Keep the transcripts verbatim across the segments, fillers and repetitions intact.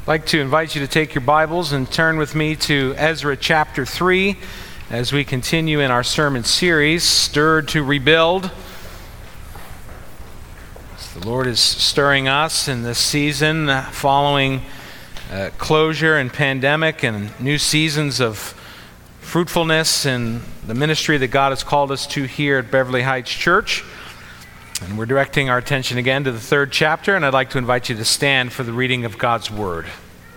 I'd like to invite you to take your Bibles and turn with me to Ezra chapter three as we continue in our sermon series, Stirred to Rebuild. The Lord is stirring us in this season uh, following uh, closure and pandemic and new seasons of fruitfulness in the ministry that God has called us to here at Beverly Heights Church. And we're directing our attention again to the third chapter, and I'd like to invite you to stand for the reading of God's Word.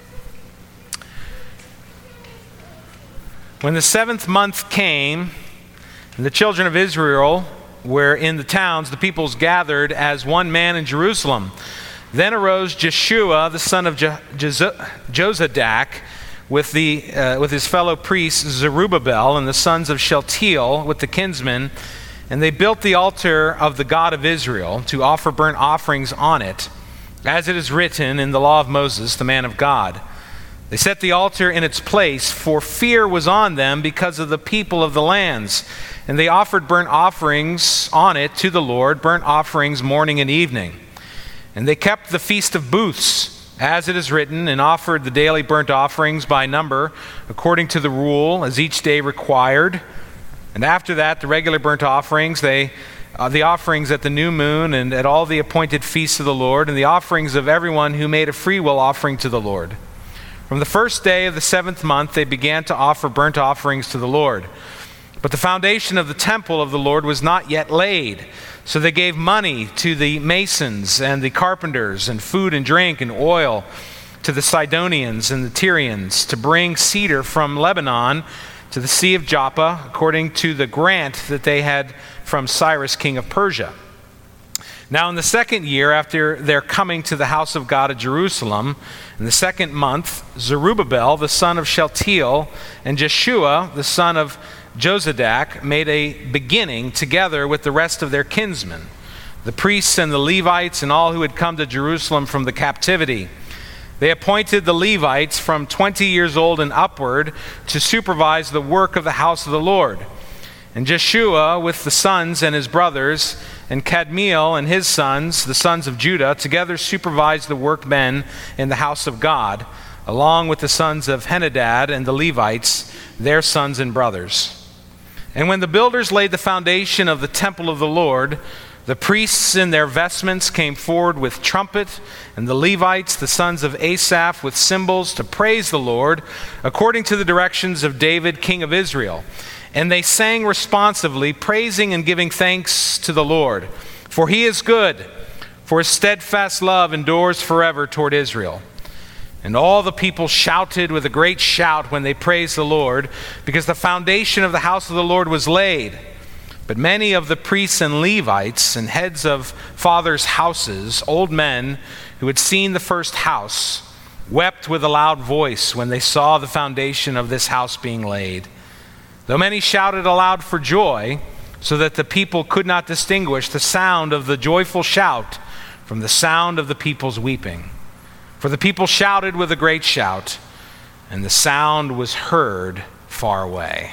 When the seventh month came, and the children of Israel were in the towns, the peoples gathered as one man in Jerusalem. Then arose Jeshua, the son of Je- Je- Jozadak, with, the, uh, with his fellow priest Zerubbabel, and the sons of Shealtiel with the kinsmen, and they built the altar of the God of Israel to offer burnt offerings on it, as it is written in the law of Moses, the man of God. They set the altar in its place, for fear was on them because of the people of the lands. And they offered burnt offerings on it to the Lord, burnt offerings morning and evening. And they kept the Feast of Booths, as it is written, and offered the daily burnt offerings by number, according to the rule, as each day required. And after that, the regular burnt offerings, they, uh, the offerings at the new moon and at all the appointed feasts of the Lord, and the offerings of everyone who made a freewill offering to the Lord. From the first day of the seventh month, they began to offer burnt offerings to the Lord. But the foundation of the temple of the Lord was not yet laid. So they gave money to the masons and the carpenters, and food and drink and oil to the Sidonians and the Tyrians, to bring cedar from Lebanon to the Sea of Joppa, according to the grant that they had from Cyrus, king of Persia. Now in the second year after their coming to the house of God at Jerusalem, in the second month, Zerubbabel, the son of Shealtiel, and Jeshua, the son of Jozadak, made a beginning together with the rest of their kinsmen, the priests and the Levites and all who had come to Jerusalem from the captivity. They appointed the Levites from twenty years old and upward to supervise the work of the house of the Lord. And Jeshua with the sons and his brothers, and Kadmiel and his sons, the sons of Judah, together supervised the workmen in the house of God, along with the sons of Henadad and the Levites, their sons and brothers. And when the builders laid the foundation of the temple of the Lord, the priests in their vestments came forward with trumpet, and the Levites, the sons of Asaph, with cymbals to praise the Lord, according to the directions of David, king of Israel. And they sang responsively, praising and giving thanks to the Lord. For he is good, for his steadfast love endures forever toward Israel. And all the people shouted with a great shout when they praised the Lord, because the foundation of the house of the Lord was laid. But many of the priests and Levites and heads of fathers' houses, old men who had seen the first house, wept with a loud voice when they saw the foundation of this house being laid. Though many shouted aloud for joy, so that the people could not distinguish the sound of the joyful shout from the sound of the people's weeping. For the people shouted with a great shout, and the sound was heard far away.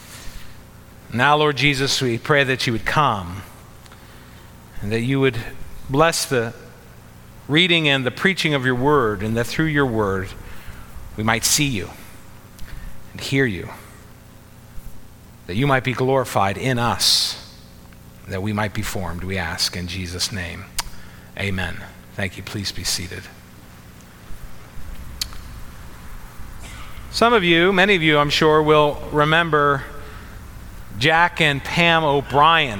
Now, Lord Jesus, we pray that you would come and that you would bless the reading and the preaching of your word, and that through your word we might see you and hear you, that you might be glorified in us, that we might be formed, we ask in Jesus' name. Amen. Thank you. Please be seated. Some of you, many of you, I'm sure, will remember Jack and Pam O'Brien.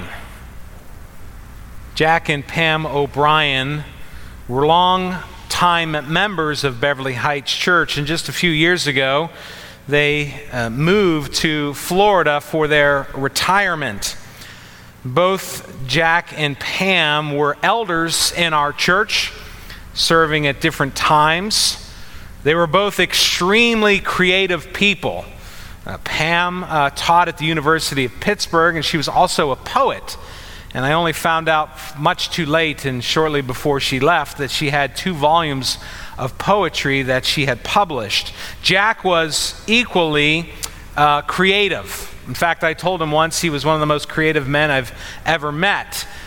Jack and Pam O'Brien were long-time members of Beverly Heights Church, and just a few years ago, they uh, moved to Florida for their retirement. Both Jack and Pam were elders in our church, serving at different times. They were both extremely creative people. Uh, Pam uh, taught at the University of Pittsburgh, and she was also a poet. And I only found out much too late and shortly before she left that she had two volumes of poetry that she had published. Jack was equally uh, creative. In fact, I told him once he was one of the most creative men I've ever met.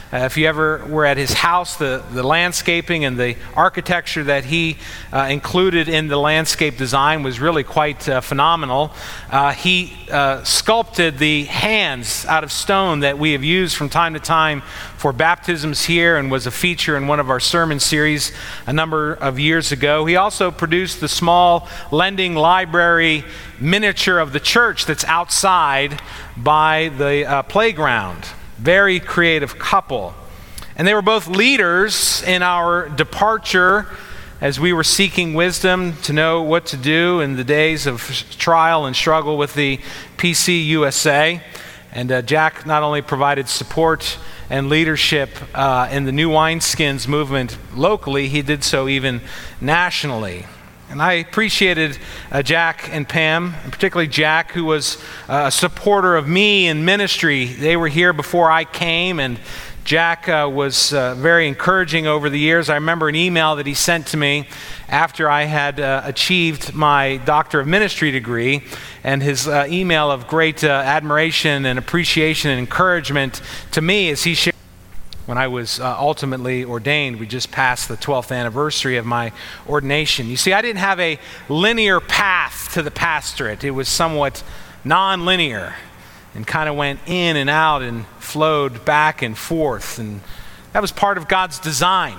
Uh, if you ever were at his house, the, the landscaping and the architecture that he uh, included in the landscape design was really quite uh, phenomenal. Uh, he uh, sculpted the hands out of stone that we have used from time to time for baptisms here and was a feature in one of our sermon series a number of years ago. He also produced the small lending library miniature of the church that's outside by the uh, playground. Very creative couple. And they were both leaders in our departure as we were seeking wisdom to know what to do in the days of trial and struggle with the P C U S A. And uh, Jack not only provided support and leadership uh, in the New Wineskins movement locally, he did so even nationally. And I appreciated uh, Jack and Pam, and particularly Jack, who was uh, a supporter of me in ministry. They were here before I came, and Jack uh, was uh, very encouraging over the years. I remember an email that he sent to me after I had uh, achieved my Doctor of Ministry degree, and his uh, email of great uh, admiration and appreciation and encouragement to me as he shared. When I was uh, ultimately ordained, we just passed the twelfth anniversary of my ordination. You see, I didn't have a linear path to the pastorate. It was somewhat non-linear and kind of went in and out and flowed back and forth. And that was part of God's design.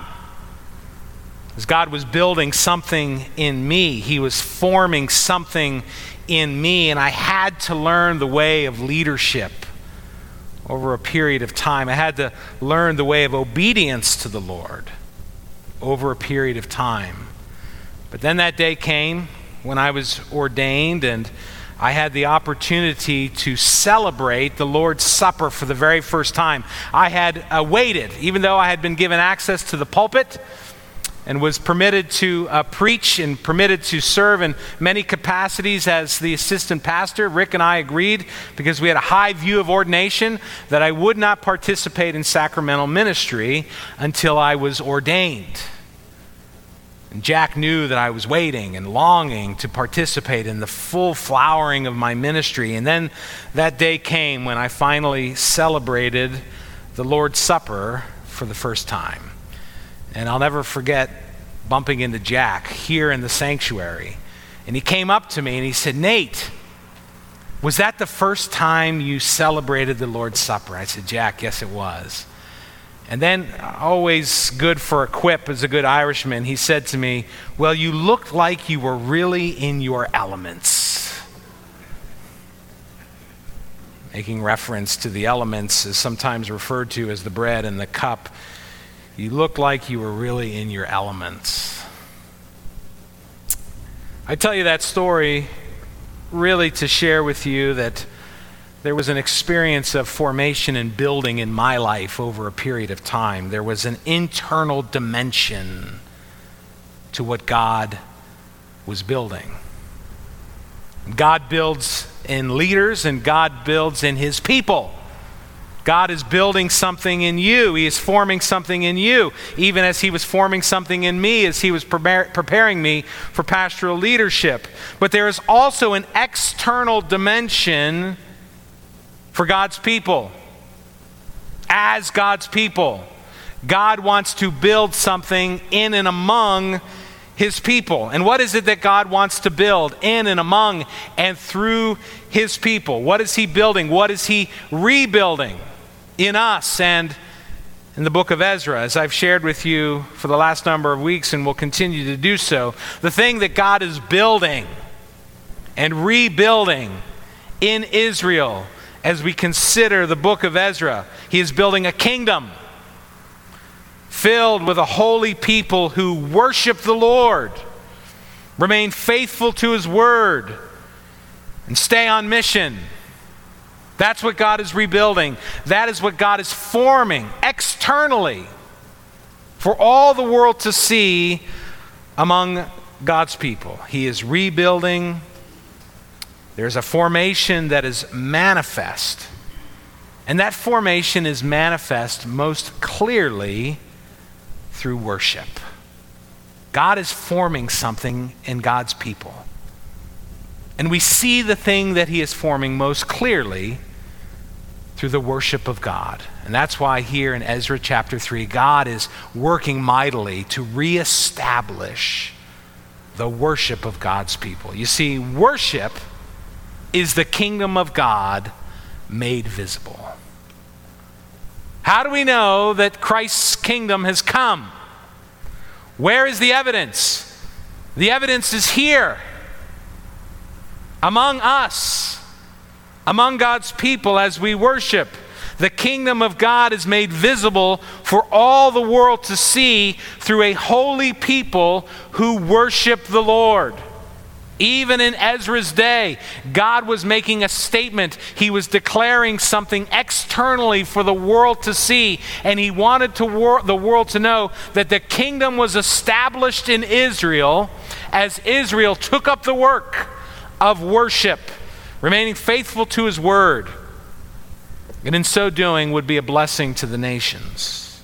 As God was building something in me, He was forming something in me, and I had to learn the way of leadership over a period of time. I had to learn the way of obedience to the Lord over a period of time. But then that day came when I was ordained, and I had the opportunity to celebrate the Lord's Supper for the very first time. I had uh, waited, even though I had been given access to the pulpit and was permitted to uh, preach and permitted to serve in many capacities as the assistant pastor. Rick and I agreed, because we had a high view of ordination, that I would not participate in sacramental ministry until I was ordained. And Jack knew that I was waiting and longing to participate in the full flowering of my ministry. And then that day came when I finally celebrated the Lord's Supper for the first time. And I'll never forget bumping into Jack here in the sanctuary. And he came up to me and he said, "Nate, was that the first time you celebrated the Lord's Supper?" I said, "Jack, yes it was." And then, always good for a quip as a good Irishman, he said to me, "Well, you looked like you were really in your elements." Making reference to the elements is sometimes referred to as the bread and the cup. You looked like you were really in your elements. I tell you that story really to share with you that there was an experience of formation and building in my life over a period of time. There was an internal dimension to what God was building. God builds in leaders, and God builds in His people. God is building something in you. He is forming something in you, even as He was forming something in me as He was prepar- preparing me for pastoral leadership. But there is also an external dimension for God's people. As God's people, God wants to build something in and among His people. And what is it that God wants to build in and among and through His people? What is He building? What is He rebuilding in us and in the book of Ezra, as I've shared with you for the last number of weeks and will continue to do so? The thing that God is building and rebuilding in Israel as we consider the book of Ezra, He is building a kingdom filled with a holy people who worship the Lord, remain faithful to His word, and stay on mission. That's what God is rebuilding. That is what God is forming externally for all the world to see among God's people. He is rebuilding. There's a formation that is manifest. And that formation is manifest most clearly through worship. God is forming something in God's people. And we see the thing that He is forming most clearly through the worship of God. And that's why here in Ezra chapter three, God is working mightily to reestablish the worship of God's people. You see, worship is the kingdom of God made visible. How do we know that Christ's kingdom has come? Where is the evidence? The evidence is here, among us, among God's people as we worship. The kingdom of God is made visible for all the world to see through a holy people who worship the Lord. Even in Ezra's day, God was making a statement. He was declaring something externally for the world to see, and he wanted to wor- the world to know that the kingdom was established in Israel as Israel took up the work of worship, remaining faithful to his word, and in so doing would be a blessing to the nations.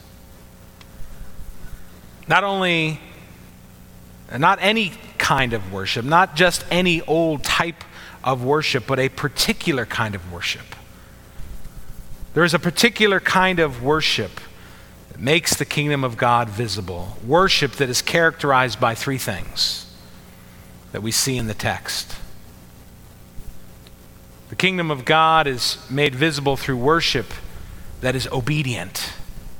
Not only, not any kind of worship, not just any old type of worship, but a particular kind of worship. There is a particular kind of worship that makes the kingdom of God visible. Worship that is characterized by three things that we see in the text. The kingdom of God is made visible through worship that is obedient.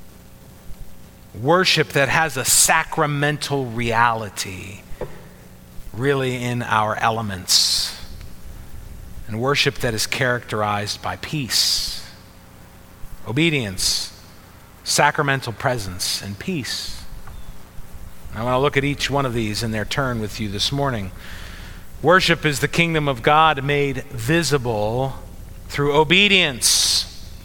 Worship that has a sacramental reality, really in our elements. And worship that is characterized by peace, obedience, sacramental presence, and peace. I want to look at each one of these in their turn with you this morning. Worship is the kingdom of God made visible through obedience.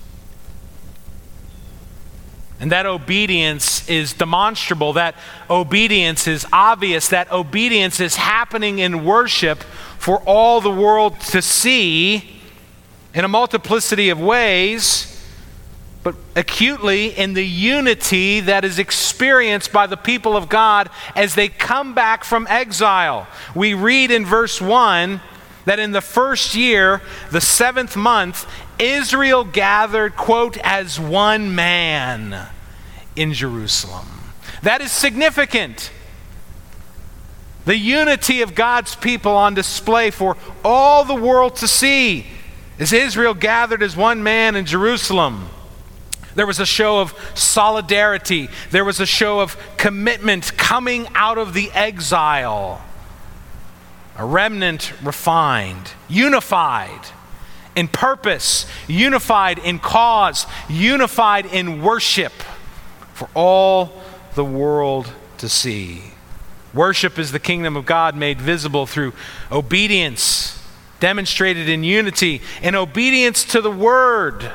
And that obedience is demonstrable. That obedience is obvious. That obedience is happening in worship for all the world to see in a multiplicity of ways, but acutely in the unity that is experienced by the people of God as they come back from exile. We read in verse one that in the first year, the seventh month, Israel gathered, quote, as one man in Jerusalem. That is significant. The unity of God's people on display for all the world to see as Israel gathered as one man in Jerusalem. There was a show of solidarity. There was a show of commitment coming out of the exile. A remnant refined, unified in purpose, unified in cause, unified in worship for all the world to see. Worship is the kingdom of God made visible through obedience, demonstrated in unity, and obedience to the word.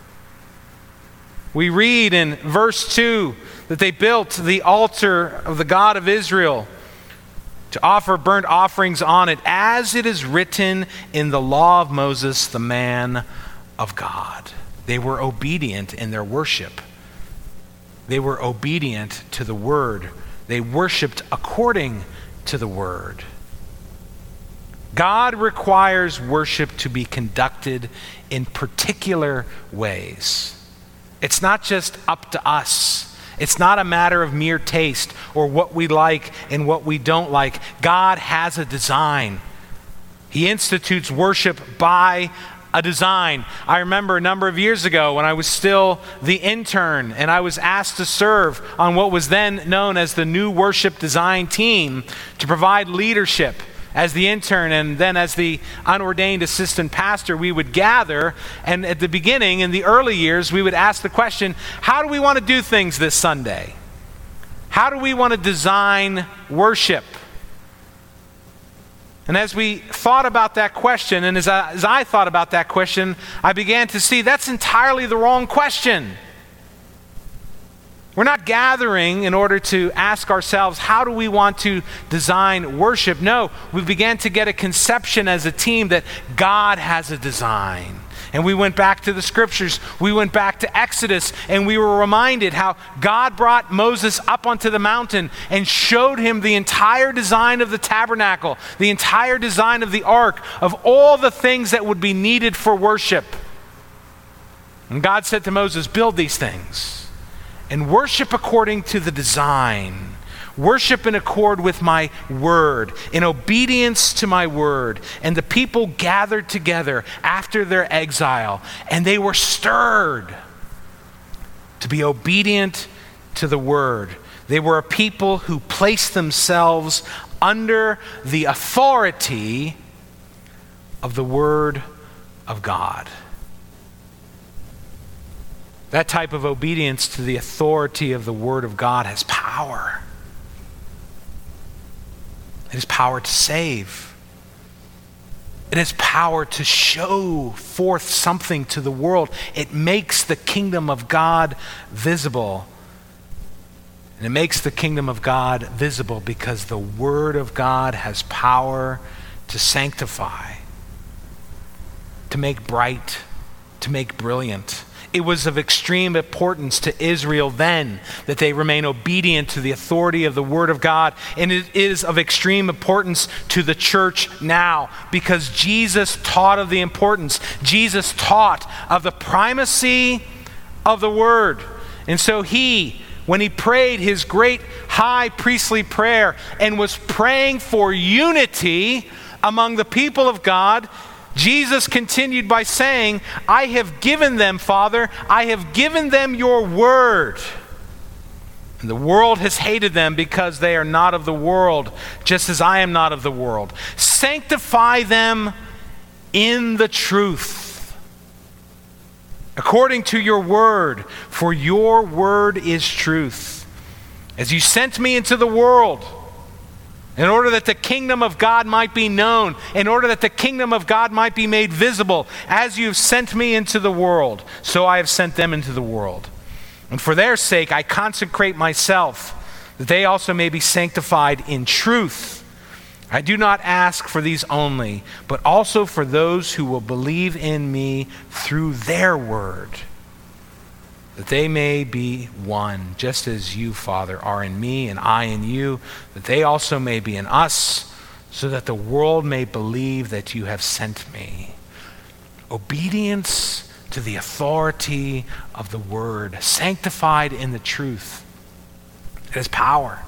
We read in verse two that they built the altar of the God of Israel to offer burnt offerings on it, as it is written in the law of Moses, the man of God. They were obedient in their worship. They were obedient to the word. They worshiped according to the word. God requires worship to be conducted in particular ways. It's not just up to us. It's not a matter of mere taste or what we like and what we don't like. God has a design. He institutes worship by a design. I remember a number of years ago when I was still the intern and I was asked to serve on what was then known as the New Worship Design Team to provide leadership. As the intern and then as the unordained assistant pastor, we would gather, and at the beginning, in the early years, we would ask the question, how do we want to do things this Sunday? How do we want to design worship? And as we thought about that question, and as I, as I thought about that question, I began to see that's entirely the wrong question. We're not gathering in order to ask ourselves, how do we want to design worship? No, we began to get a conception as a team that God has a design. And we went back to the scriptures. We went back to Exodus, and we were reminded how God brought Moses up onto the mountain and showed him the entire design of the tabernacle, the entire design of the ark, of all the things that would be needed for worship. And God said to Moses, build these things and worship according to the design. Worship in accord with my word, in obedience to my word. And the people gathered together after their exile, and they were stirred to be obedient to the word. They were a people who placed themselves under the authority of the word of God. That type of obedience to the authority of the word of God has power. It has power to save. It has power to show forth something to the world. It makes the kingdom of God visible. And it makes the kingdom of God visible because the word of God has power to sanctify, to make bright, to make brilliant. It was of extreme importance to Israel then that they remain obedient to the authority of the word of God. And it is of extreme importance to the church now because Jesus taught of the importance. Jesus taught of the primacy of the word. And so he, when he prayed his great high priestly prayer and was praying for unity among the people of God, Jesus continued by saying, I have given them, Father, I have given them your word. And the world has hated them because they are not of the world, just as I am not of the world. Sanctify them in the truth, according to your word, for your word is truth. As you sent me into the world, in order that the kingdom of God might be known, in order that the kingdom of God might be made visible, as you've sent me into the world, so I have sent them into the world. And for their sake I consecrate myself, that they also may be sanctified in truth. I do not ask for these only, but also for those who will believe in me through their word, that they may be one, just as you, Father, are in me and I in you, that they also may be in us, so that the world may believe that you have sent me. Obedience to the authority of the word, sanctified in the truth. It has power.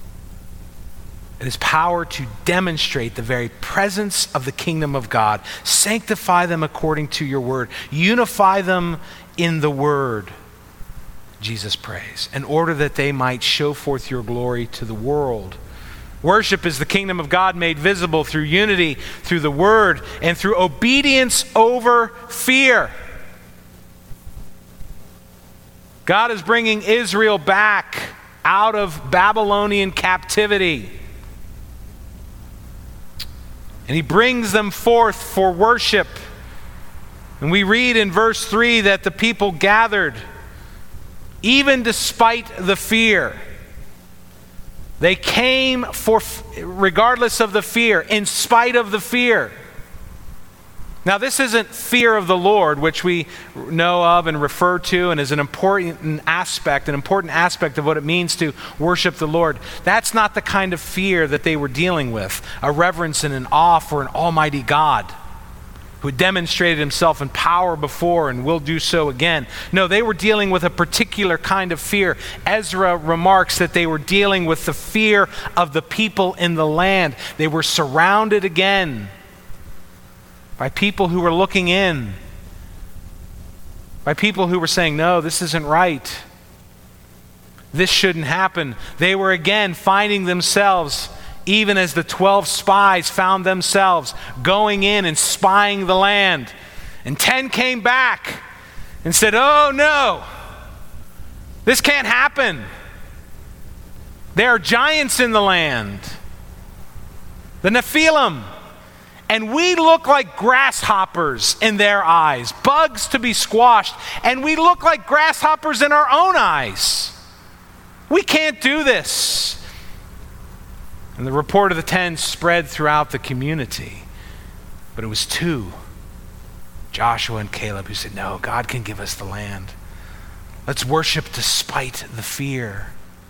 It has power to demonstrate the very presence of the kingdom of God. Sanctify them according to your word. Unify them in the word. Jesus prays, in order that they might show forth your glory to the world. Worship is the kingdom of God made visible through unity, through the word, and through obedience over fear. God is bringing Israel back out of Babylonian captivity. And he brings them forth for worship. And we read in verse three that the people gathered even despite the fear. They came for, regardless of the fear, in spite of the fear. Now, this isn't fear of the Lord, which we know of and refer to and is an important aspect, an important aspect of what it means to worship the Lord. That's not the kind of fear that they were dealing with, a reverence and an awe for an almighty God who demonstrated himself in power before and will do so again. No, they were dealing with a particular kind of fear. Ezra remarks that they were dealing with the fear of the people in the land. They were surrounded again by people who were looking in, by people who were saying, no, this isn't right. This shouldn't happen. They were again finding themselves, even as the twelve spies found themselves going in and spying the land. And ten came back and said, oh no, this can't happen. There are giants in the land, the Nephilim, and we look like grasshoppers in their eyes, bugs to be squashed, and we look like grasshoppers in our own eyes. We can't do this. And the report of the ten spread throughout the community. But it was two, Joshua and Caleb, who said, no, God can give us the land. Let's worship despite the fear.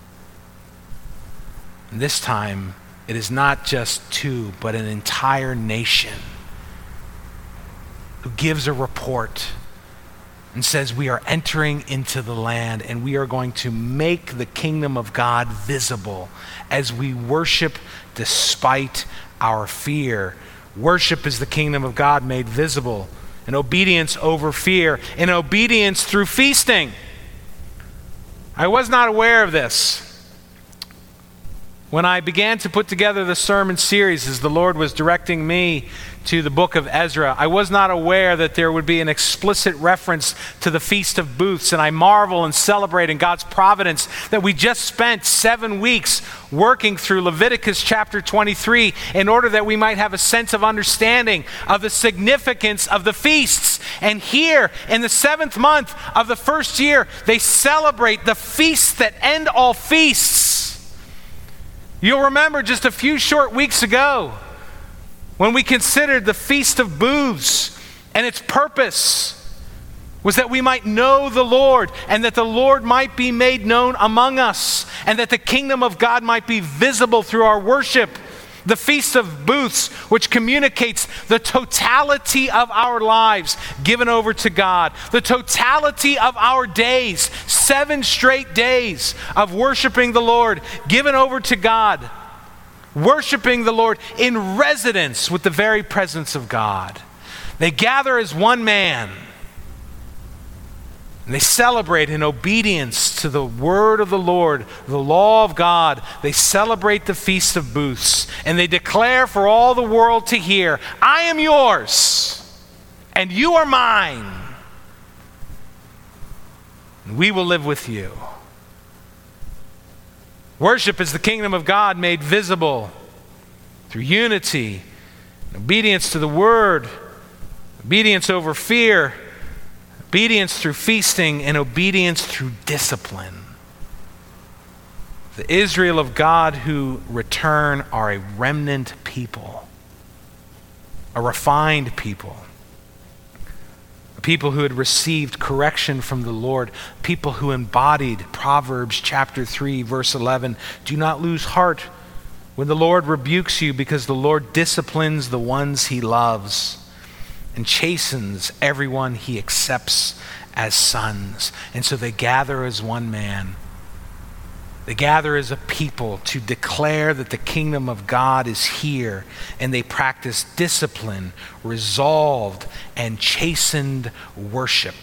And this time, it is not just two, but an entire nation who gives a report and says we are entering into the land and we are going to make the kingdom of God visible as we worship despite our fear. Worship is the kingdom of God made visible, and obedience over fear, and obedience through feasting. I was not aware of this. When I began to put together the sermon series as the Lord was directing me to the book of Ezra, I was not aware that there would be an explicit reference to the Feast of Booths, and I marvel and celebrate in God's providence that we just spent seven weeks working through Leviticus chapter twenty-three in order that we might have a sense of understanding of the significance of the feasts. And here in the seventh month of the first year, they celebrate the feasts that end all feasts. You'll remember just a few short weeks ago when we considered the Feast of Booths, and its purpose was that we might know the Lord and that the Lord might be made known among us and that the kingdom of God might be visible through our worship. The Feast of Booths, which communicates the totality of our lives given over to God, the totality of our days, seven straight days of worshiping the Lord given over to God, worshiping the Lord in residence with the very presence of God. They gather as one man. And they celebrate in obedience to the word of the Lord, the law of God. They celebrate the Feast of Booths, and they declare for all the world to hear, I am yours, and you are mine, and we will live with you. Worship is the kingdom of God made visible through unity, obedience to the word, obedience over fear, obedience through feasting, and obedience through discipline. The Israel of God who return are a remnant people, a refined people, a people who had received correction from the Lord, people who embodied Proverbs chapter three, verse eleven. Do not lose heart when the Lord rebukes you, because the Lord disciplines the ones he loves and chastens everyone he accepts as sons. And so they gather as one man. They gather as a people to declare that the kingdom of God is here, and they practice discipline, resolved, and chastened worship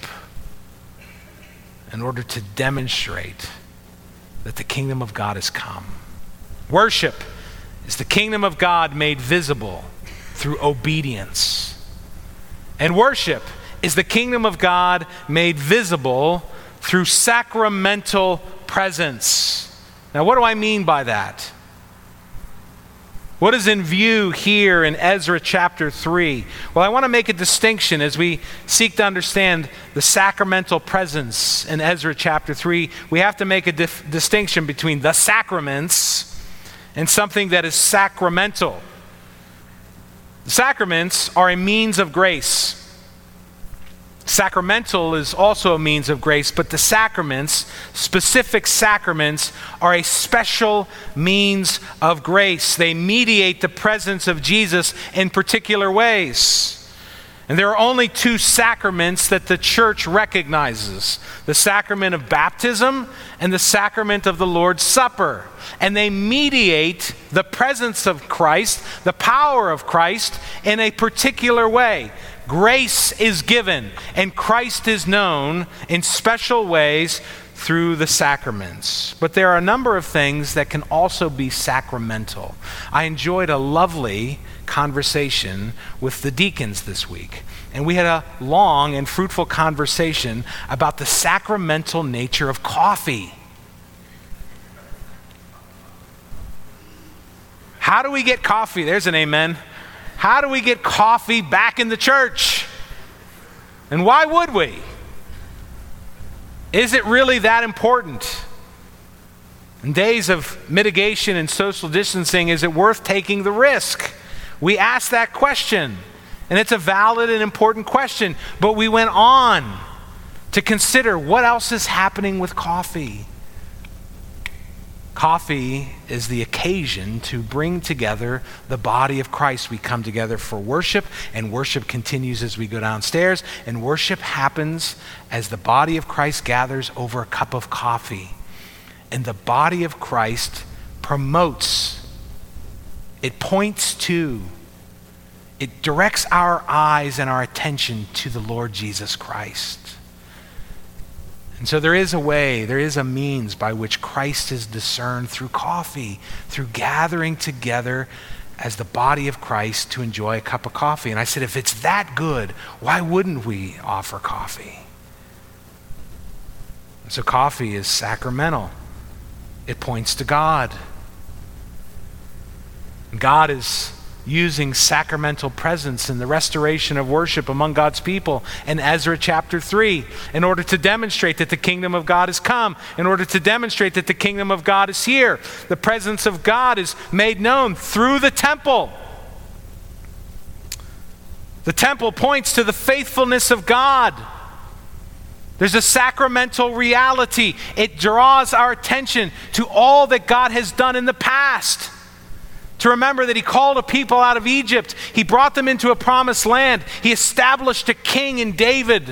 in order to demonstrate that the kingdom of God has come. Worship is the kingdom of God made visible through obedience. And worship is the kingdom of God made visible through sacramental presence. Now, what do I mean by that? What is in view here in Ezra chapter three? Well, I want to make a distinction as we seek to understand the sacramental presence in Ezra chapter three. We have to make a dif- distinction between the sacraments and something that is sacramental. The sacraments are a means of grace. Sacramental is also a means of grace, but the sacraments, specific sacraments, are a special means of grace. They mediate the presence of Jesus in particular ways. And there are only two sacraments that the church recognizes: the sacrament of baptism and the sacrament of the Lord's Supper. And they mediate the presence of Christ, the power of Christ, in a particular way. Grace is given, and Christ is known in special ways through the sacraments. But there are a number of things that can also be sacramental. I enjoyed a lovely conversation with the deacons this week, and we had a long and fruitful conversation about the sacramental nature of coffee. How do we get coffee? There's an amen. How do we get coffee back in the church? And why would we? Is it really that important? In days of mitigation and social distancing, is it worth taking the risk? We asked that question, and it's a valid and important question, but we went on to consider what else is happening with coffee. Coffee is the occasion to bring together the body of Christ. We come together for worship, and worship continues as we go downstairs, and worship happens as the body of Christ gathers over a cup of coffee. And the body of Christ promotes, it points to, it directs our eyes and our attention to the Lord Jesus Christ. And so there is a way, there is a means by which Christ is discerned through coffee, through gathering together as the body of Christ to enjoy a cup of coffee. And I said, if it's that good, why wouldn't we offer coffee? And so coffee is sacramental. It points to God. God is using sacramental presence in the restoration of worship among God's people in Ezra chapter three in order to demonstrate that the kingdom of God has come, in order to demonstrate that the kingdom of God is here. The presence of God is made known through the temple. The temple points to the faithfulness of God. There's a sacramental reality. It draws our attention to all that God has done in the past. To remember that he called a people out of Egypt. He brought them into a promised land. He established a king in David.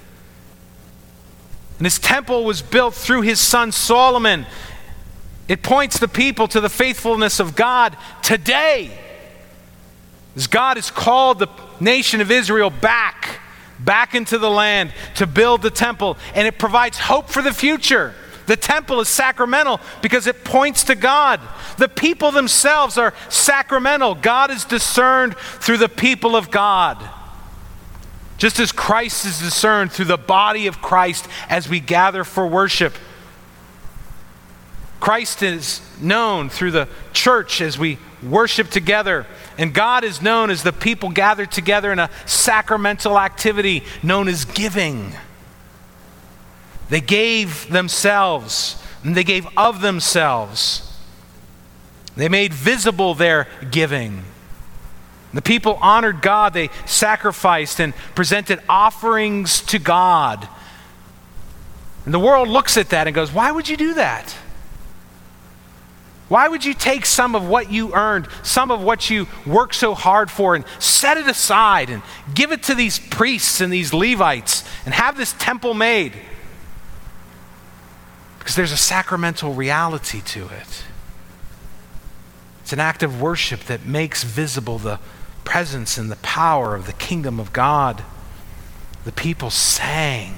And his temple was built through his son Solomon. It points the people to the faithfulness of God today. As God has called the nation of Israel back, back into the land to build the temple. And it provides hope for the future. The temple is sacramental because it points to God. The people themselves are sacramental. God is discerned through the people of God. Just as Christ is discerned through the body of Christ as we gather for worship. Christ is known through the church as we worship together. And God is known as the people gathered together in a sacramental activity known as giving. They gave themselves, and they gave of themselves. They made visible their giving. The people honored God. They sacrificed and presented offerings to God. And the world looks at that and goes, why would you do that? Why would you take some of what you earned, some of what you worked so hard for, and set it aside and give it to these priests and these Levites and have this temple made? Because there's a sacramental reality to it. It's an act of worship that makes visible the presence and the power of the kingdom of God. The people sang.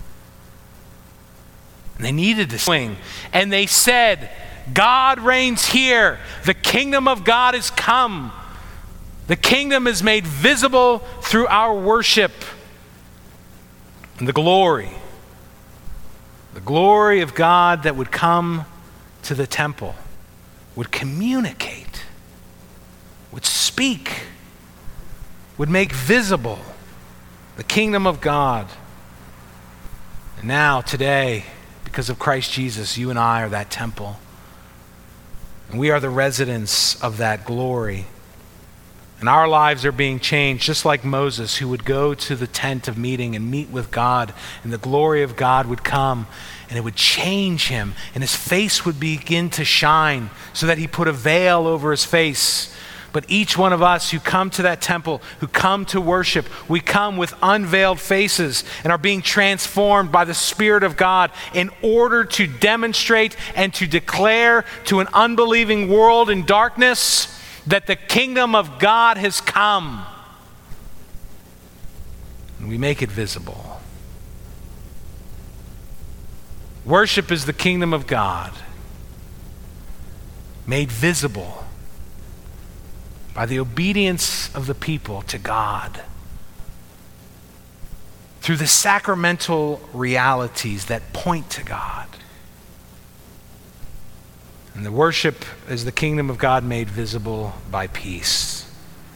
And they needed to sing. And they said, God reigns here. The kingdom of God has come. The kingdom is made visible through our worship. And the glory. The glory of God that would come to the temple, would communicate, would speak, would make visible the kingdom of God. And now, today, because of Christ Jesus, you and I are that temple. And we are the residents of that glory. And our lives are being changed, just like Moses, who would go to the tent of meeting and meet with God, and the glory of God would come, and it would change him, and his face would begin to shine, so that he put a veil over his face. But each one of us who come to that temple, who come to worship, we come with unveiled faces and are being transformed by the Spirit of God in order to demonstrate and to declare to an unbelieving world in darkness that the kingdom of God has come. And we make it visible. Worship is the kingdom of God, made visible by the obedience of the people to God through the sacramental realities that point to God. And the worship is the kingdom of God made visible by peace.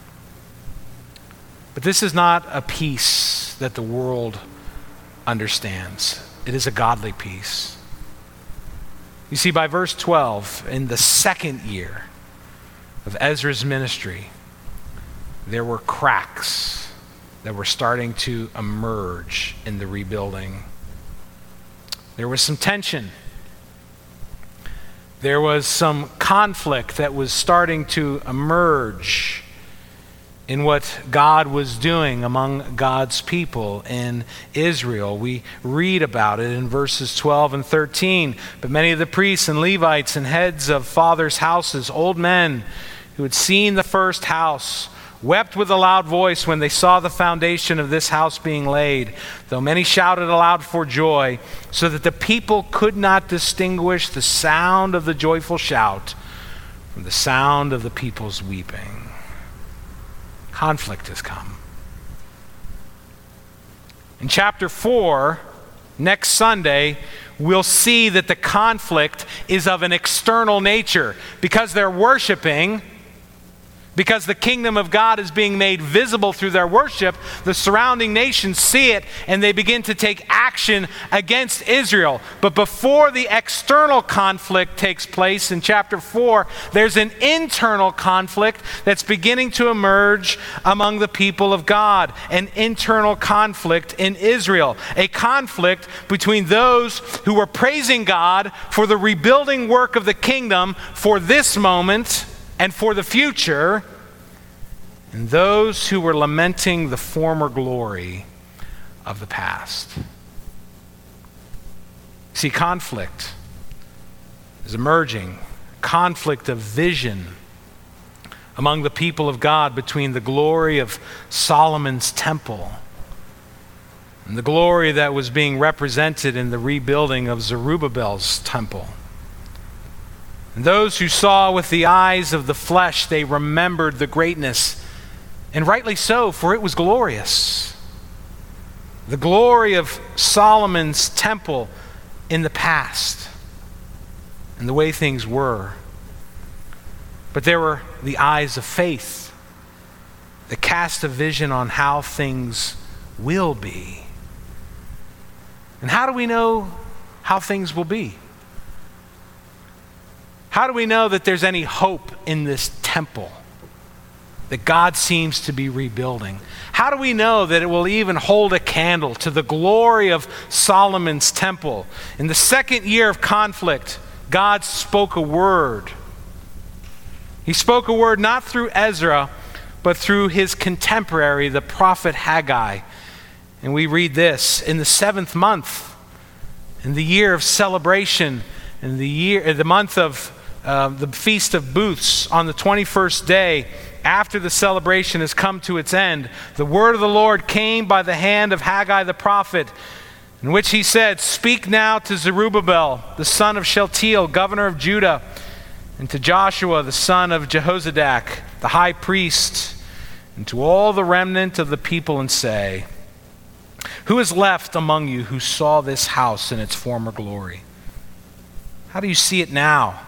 But this is not a peace that the world understands. It is a godly peace. You see, by verse twelve, in the second year of Ezra's ministry, there were cracks that were starting to emerge in the rebuilding. There was some tension. There was some conflict that was starting to emerge in what God was doing among God's people in Israel. We read about it in verses twelve and thirteen. But many of the priests and Levites and heads of fathers' houses, old men who had seen the first house, wept with a loud voice when they saw the foundation of this house being laid, though many shouted aloud for joy, so that the people could not distinguish the sound of the joyful shout from the sound of the people's weeping. Conflict has come. In chapter four, next Sunday, we'll see that the conflict is of an external nature because they're worshiping. Because the kingdom of God is being made visible through their worship, the surrounding nations see it and they begin to take action against Israel. But before the external conflict takes place in chapter four, there's an internal conflict that's beginning to emerge among the people of God. An internal conflict in Israel. A conflict between those who were praising God for the rebuilding work of the kingdom for this moment and for the future, and those who were lamenting the former glory of the past. See, conflict is emerging, conflict of vision among the people of God between the glory of Solomon's temple and the glory that was being represented in the rebuilding of Zerubbabel's temple. And those who saw with the eyes of the flesh, they remembered the greatness, and rightly so, for it was glorious. The glory of Solomon's temple in the past and the way things were. But there were the eyes of faith that cast a vision on how things will be. And how do we know how things will be? How do we know that there's any hope in this temple that God seems to be rebuilding? How do we know that it will even hold a candle to the glory of Solomon's temple? In the second year of conflict, God spoke a word. He spoke a word not through Ezra, but through his contemporary, the prophet Haggai. And we read this: in the seventh month, in the year of celebration, in the year, the month of Uh, the Feast of Booths, on the twenty-first day after the celebration has come to its end, the word of the Lord came by the hand of Haggai the prophet, in which he said, "Speak now to Zerubbabel, the son of Shealtiel, governor of Judah, and to Joshua, the son of Jehozadak, the high priest, and to all the remnant of the people, and say, who is left among you who saw this house in its former glory? How do you see it now?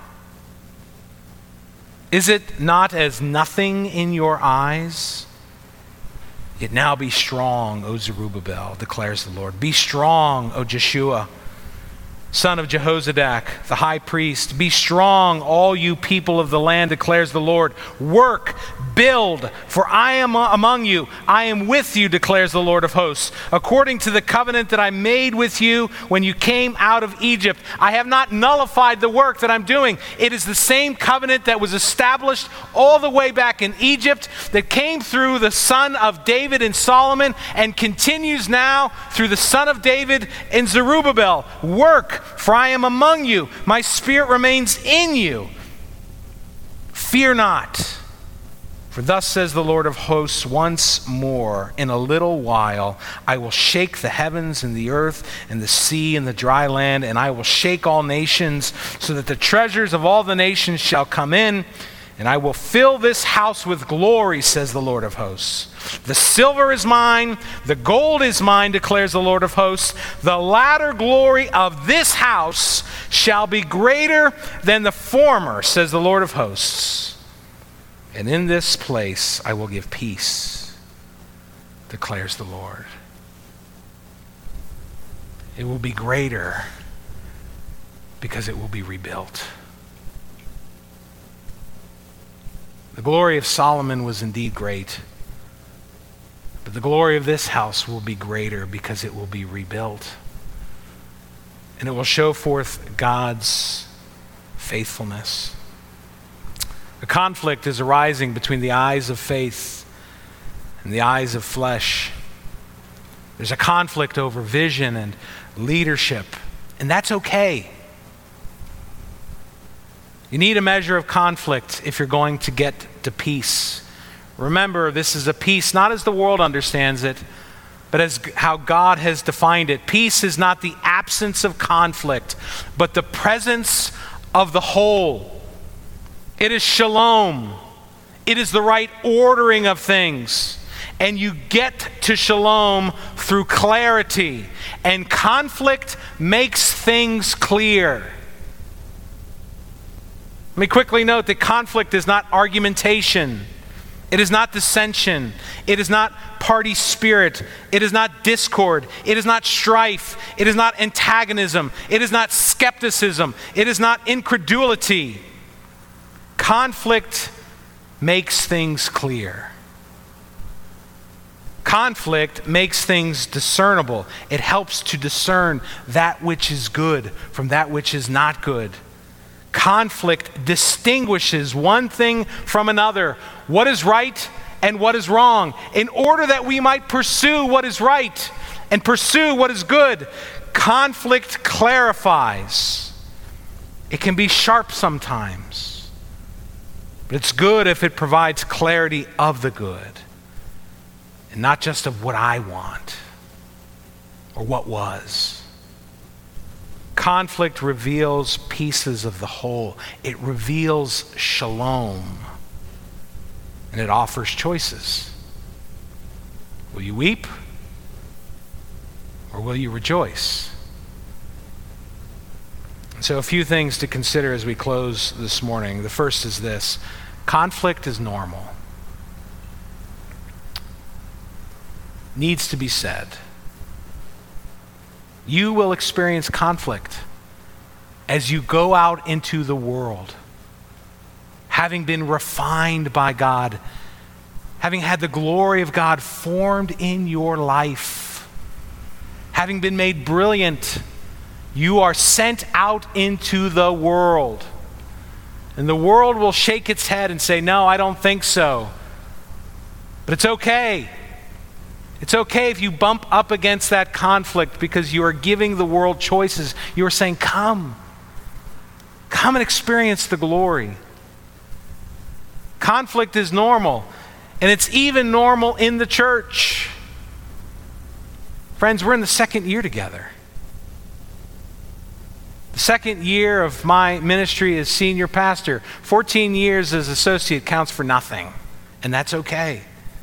Is it not as nothing in your eyes? Yet now be strong, O Zerubbabel, declares the Lord. Be strong, O Jeshua, son of Jehozadak, the high priest. Be strong, all you people of the land, declares the Lord. Work, build, for I am among you. I am with you, declares the Lord of hosts. According to the covenant that I made with you when you came out of Egypt, I have not nullified the work that I'm doing. It is the same covenant that was established all the way back in Egypt, that came through the son of David and Solomon, and continues now through the son of David and Zerubbabel. Work, for I am among you. My spirit remains in you. Fear not. For thus says the Lord of hosts, once more, in a little while, I will shake the heavens and the earth and the sea and the dry land, and I will shake all nations, so that the treasures of all the nations shall come in, and I will fill this house with glory, says the Lord of hosts. The silver is mine, the gold is mine, declares the Lord of hosts. The latter glory of this house shall be greater than the former, says the Lord of hosts. And in this place I will give peace, declares the Lord. It will be greater because it will be rebuilt. The glory of Solomon was indeed great, but the glory of this house will be greater because it will be rebuilt. And it will show forth God's faithfulness. A conflict is arising between the eyes of faith and the eyes of flesh. There's a conflict over vision and leadership, and that's okay. You need a measure of conflict if you're going to get to peace. Remember, this is a peace not as the world understands it, but as how God has defined it. Peace is not the absence of conflict, but the presence of the whole. It is shalom. It is the right ordering of things. And you get to shalom through clarity. And conflict makes things clear. Let me quickly note that conflict is not argumentation. It is not dissension. It is not party spirit. It is not discord. It is not strife. It is not antagonism. It is not skepticism. It is not incredulity. Conflict makes things clear. Conflict makes things discernible. It helps to discern that which is good from that which is not good. Conflict distinguishes one thing from another, what is right and what is wrong, in order that we might pursue what is right and pursue what is good. Conflict clarifies. It can be sharp sometimes, but it's good if it provides clarity of the good and not just of what I want or what was. Conflict reveals pieces of the whole. It reveals shalom. And it offers choices. Will you weep? Or will you rejoice? So a few things to consider as we close this morning. The first is this: conflict is normal. Needs to be said. You will experience conflict as you go out into the world, having been refined by God, having had the glory of God formed in your life, having been made brilliant. You are sent out into the world. And the world will shake its head and say, no, I don't think so. But it's okay. It's okay if you bump up against that conflict, because you are giving the world choices. You are saying, come. Come and experience the glory. Conflict is normal, and it's even normal in the church. Friends, we're in the second year together. The second year of my ministry as senior pastor. fourteen years as associate counts for nothing, and that's okay.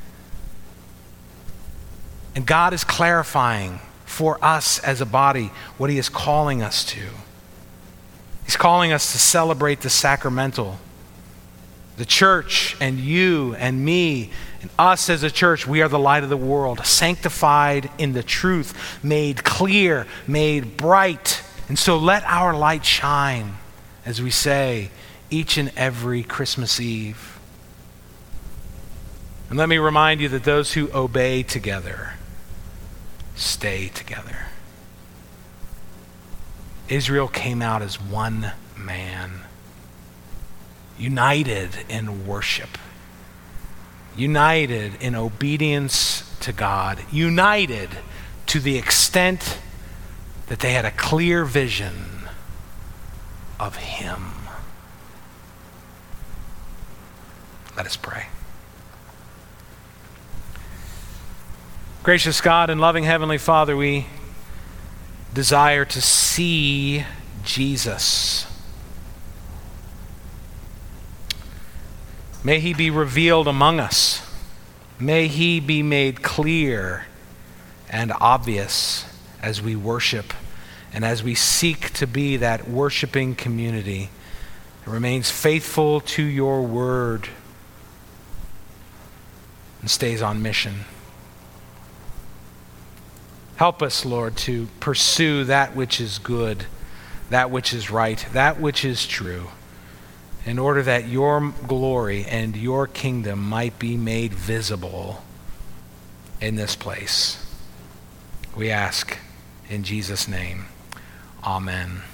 And God is clarifying for us as a body what he is calling us to. He's calling us to celebrate the sacramental. The church and you and me and us as a church, we are the light of the world, sanctified in the truth, made clear, made bright. And so let our light shine, as we say each and every Christmas Eve. And let me remind you that those who obey together stay together. Israel came out as one man, united in worship, united in obedience to God, united to the extent that they had a clear vision of him. Let us pray. Gracious God and loving Heavenly Father, we desire to see Jesus. May he be revealed among us. May he be made clear and obvious as we worship and as we seek to be that worshiping community that remains faithful to your word and stays on mission. Help us, Lord, to pursue that which is good, that which is right, that which is true, in order that your glory and your kingdom might be made visible in this place. We ask in Jesus' name. Amen.